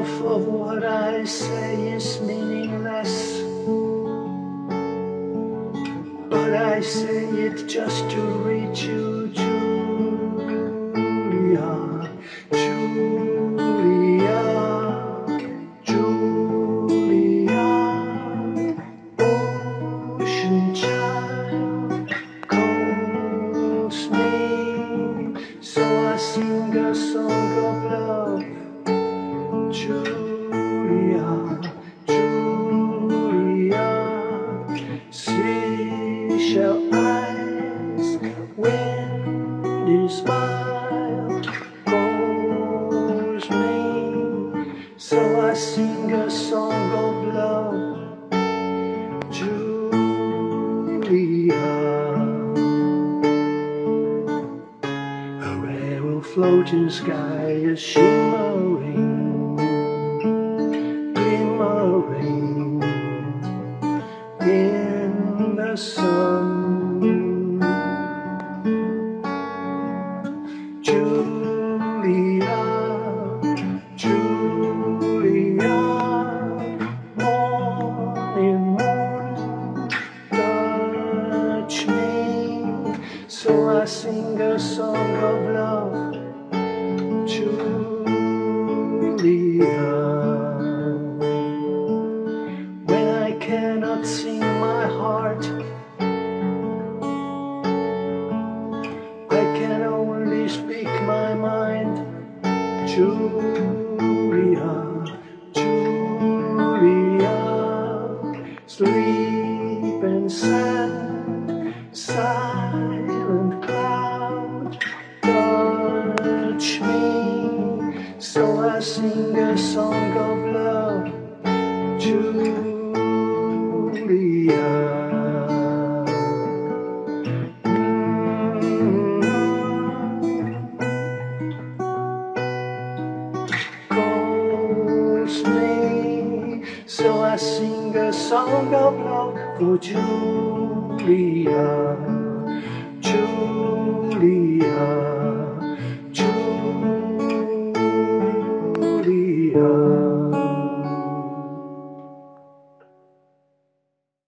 Half of what I say is meaningless, but I say it just to reach you, Julia, Julia, Julia. Ocean child calls me, so I sing a song of love. Julia, Julia, seashell eyes, windy smile calls me, so I sing a song of love. Julia, a railroad floating sky is shimmering, glimmering in the sun. Julia, Julia, morning moon, touch me, so I sing a song of love. Julia, when I cannot sing my heart, I can only speak my mind. Julia, Julia, sleep and sand, silent cloud, touch me, so I sing a song of love. Julia, calls me, so I sing a song of love for Julia.